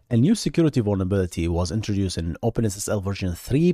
A new security vulnerability was introduced in OpenSSL version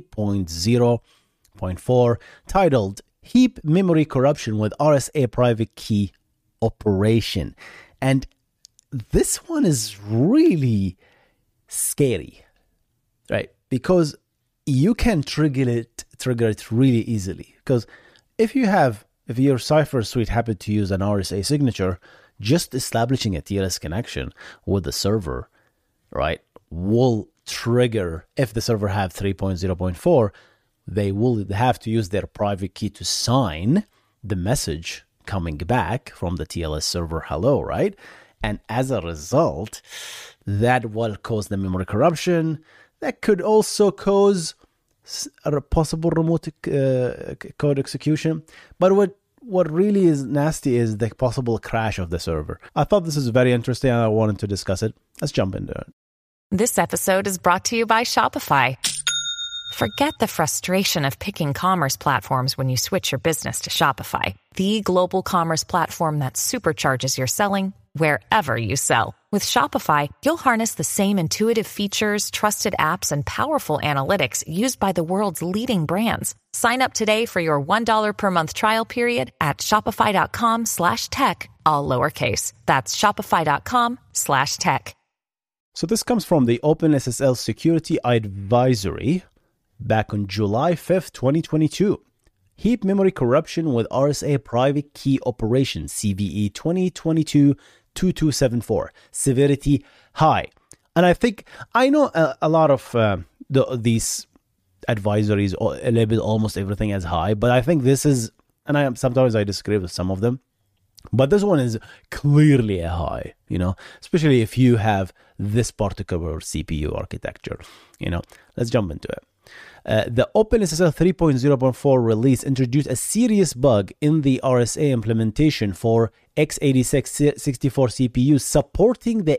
3.0.4 titled Heap Memory Corruption with RSA Private Key Operation. And this one is really scary, right? Because you can trigger it really easily. Because if your Cypher suite happened to use an RSA signature, just establishing a TLS connection with the server, right, will trigger, if the server have 3.0.4, they will have to use their private key to sign the message coming back from the TLS server, hello, right? And as a result, that will cause the memory corruption. That could also cause a possible remote code execution. But what really is nasty is the possible crash of the server. I thought this is very interesting and I wanted to discuss it. Let's jump into it. This episode is brought to you by Shopify. Forget the frustration of picking commerce platforms when you switch your business to Shopify, the global commerce platform that supercharges your selling wherever you sell. With Shopify, you'll harness the same intuitive features, trusted apps, and powerful analytics used by the world's leading brands. Sign up today for your $1 per month trial period at shopify.com/tech, all lowercase. That's shopify.com/tech. So this comes from the OpenSSL Security Advisory back on July 5th, 2022. Heap memory corruption with RSA private key operation, CVE 2022-2274. Severity high. And I know a lot of these advisories label almost everything as high, but I think this is, and sometimes I disagree with some of them, but this one is clearly a high, especially if you have this particular CPU architecture, Let's jump into it. The OpenSSL 3.0.4 release introduced a serious bug in the RSA implementation for x86-64 CPUs supporting the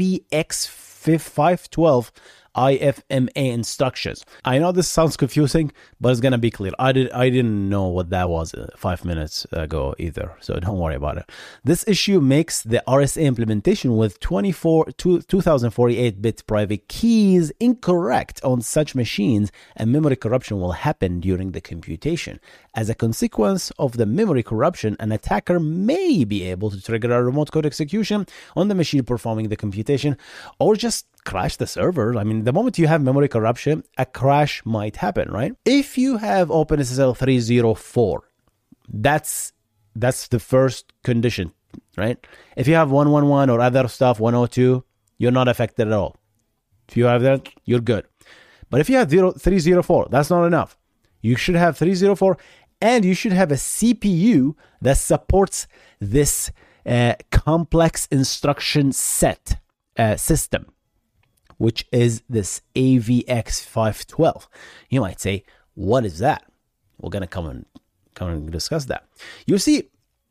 AVX512 IFMA instructions. I know this sounds confusing, but it's going to be clear. I didn't know what that was 5 minutes ago either, so don't worry about it. This issue makes the RSA implementation with 2048-bit private keys incorrect on such machines, and memory corruption will happen during the computation. As a consequence of the memory corruption, an attacker may be able to trigger a remote code execution on the machine performing the computation, or just crash the server. I mean, the moment you have memory corruption, a crash might happen, right? If you have OpenSSL 3.0.4, that's the first condition, right? If you have 1.1.1 or other stuff, 1.0.2, you're not affected at all. If you have that, you're good. But if you have 3.0.4, that's not enough. You should have 3.0.4, and you should have a CPU that supports this complex instruction set system, which is this AVX512. You might say, what is that? We're going to come and discuss that. You see,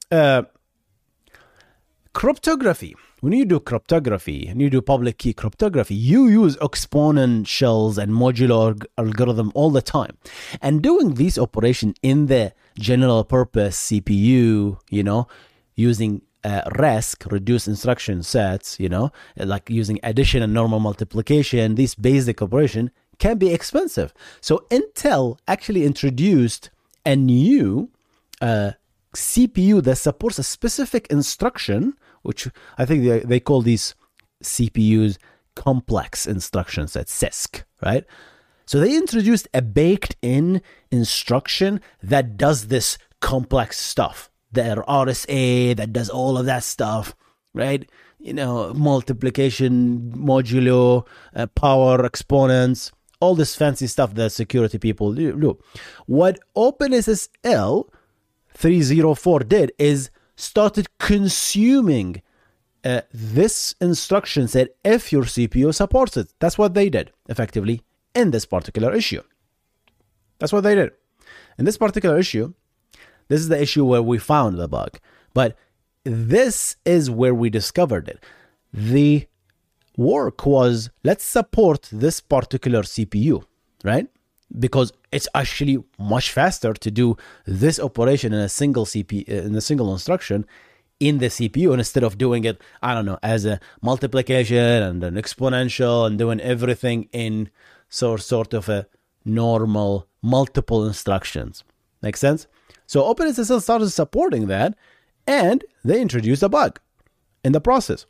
cryptography. When you do cryptography and you do public key cryptography, you use exponent shells and modular algorithm all the time. And doing these operations in the general purpose CPU, using RESC, reduced instruction sets, like using addition and normal multiplication, these basic operation can be expensive. So Intel actually introduced a new CPU that supports a specific instruction, which I think they call these CPUs complex instruction sets, CISC, right? So they introduced a baked-in instruction that does this complex stuff. Their RSA that does all of that stuff, right? Multiplication, modulo, power, exponents, all this fancy stuff that security people do. What OpenSSL 3.0.4 did is started consuming this instruction set if your CPU supports it. That's what they did, effectively, in this particular issue. That's what they did. In this particular issue, this is the issue where we found the bug. But this is where we discovered it. The work was, let's support this particular CPU, right? Because it's actually much faster to do this operation in a single CPU, in a single instruction, in the CPU instead of doing it, I don't know, as a multiplication and an exponential and doing everything in sort of a normal multiple instructions. Make sense? So OpenSSL started supporting that, and they introduced a bug in the process.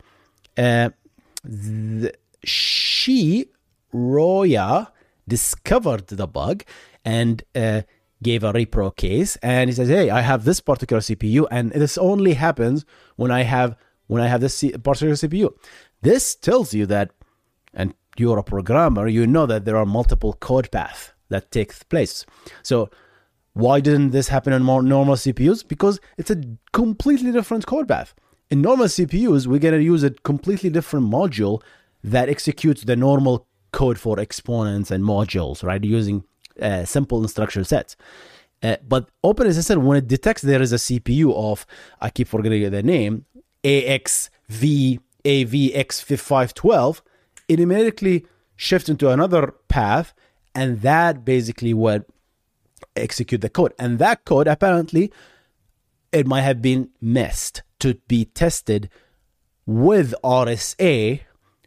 Roya discovered the bug and gave a repro case, and he says, hey, I have this particular CPU, and this only happens when I have this particular CPU. This tells you that, and you're a programmer, you know that there are multiple code paths that take place. So why didn't this happen on more normal CPUs? Because it's a completely different code path. In normal CPUs, we're going to use a completely different module that executes the normal code for exponents and modules, right? Using simple instruction sets. But OpenSSL, when it detects there is a CPU of, I keep forgetting the name, AXV-AVX5512, it immediately shifts into another path, and that basically would execute the code. And that code, apparently, it might have been missed to be tested with RSA,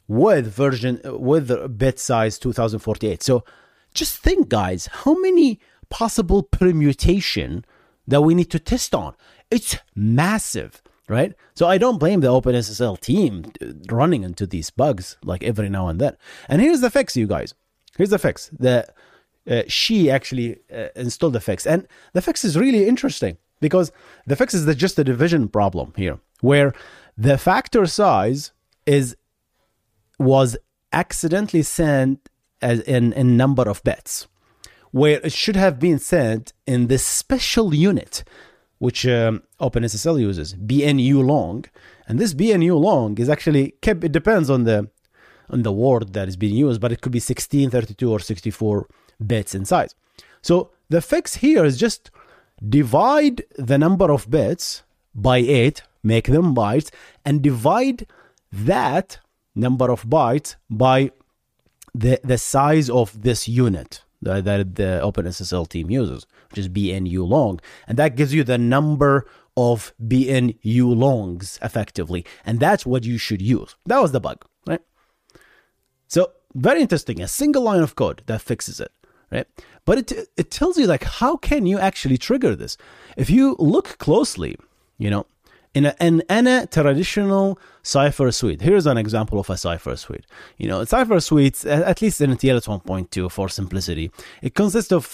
with bit size 2048. So just think, guys, how many possible permutation that we need to test on. It's massive, right? So I don't blame the OpenSSL team running into these bugs like every now and then. And here's the fix, you guys. Here's the fix. She actually installed the fix. And the fix is really interesting because the fix is just a division problem here, where the factor size was accidentally sent as in number of bits, where it should have been sent in this special unit, which OpenSSL uses, BNU long. And this BNU long is actually kept, it depends on the word that is being used, but it could be 16, 32, or 64 bits in size. So the fix here is just divide the number of bits by 8, make them bytes, and divide that number of bytes by the size of this unit that the OpenSSL team uses, which is BNU long. And that gives you the number of BNU longs effectively. And that's what you should use. That was the bug, right? So very interesting, a single line of code that fixes it, right? But it tells you, like, how can you actually trigger this? If you look closely, you know, in a traditional Cypher suite, here's an example of a Cypher suite. You know, Cypher suites, at least in TLS 1.2 for simplicity, it consists of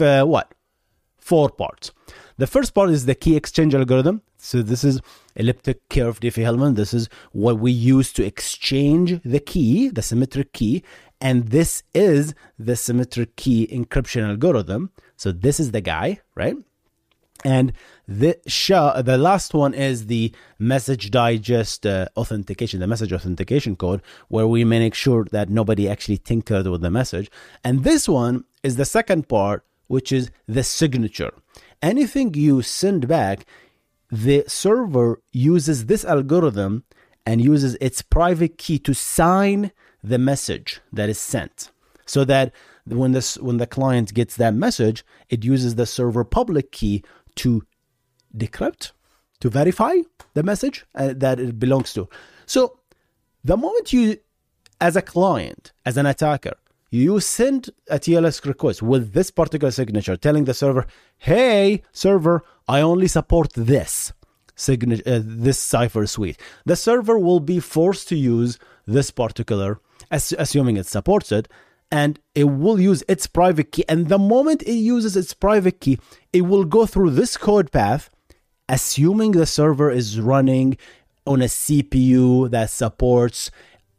4 parts. The first part is the key exchange algorithm. So this is elliptic curve Diffie-Hellman. This is what we use to exchange the key, the symmetric key. And this is the symmetric key encryption algorithm. So this is the guy, right? And the last one is the message digest authentication, the message authentication code, where we make sure that nobody actually tinkered with the message. And this one is the second part, which is the signature. Anything you send back, the server uses this algorithm and uses its private key to sign the message that is sent, so that when the client gets that message, it uses the server public key to decrypt, to verify the message that it belongs to. So the moment you, as a client, as an attacker, you send a TLS request with this particular signature, telling the server, hey, server, I only support this this Cypher suite. The server will be forced to use this particular, assuming it supports it, and it will use its private key. And the moment it uses its private key, it will go through this code path, assuming the server is running on a CPU that supports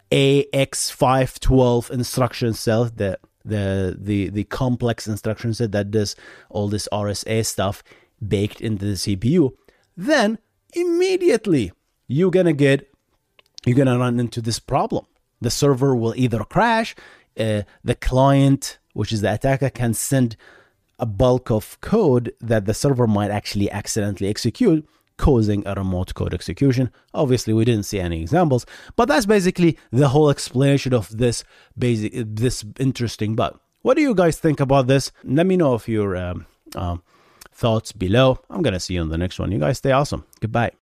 AX512 instruction set, the complex instruction set that does all this RSA stuff baked into the CPU. Then immediately you're gonna run into this problem. The server will either crash, the client, which is the attacker, can send a bulk of code that the server might actually accidentally execute, causing a remote code execution. Obviously, we didn't see any examples, but that's basically the whole explanation of this interesting bug. What do you guys think about this? Let me know if your thoughts below. I'm gonna see you on the next one. You guys stay awesome. Goodbye.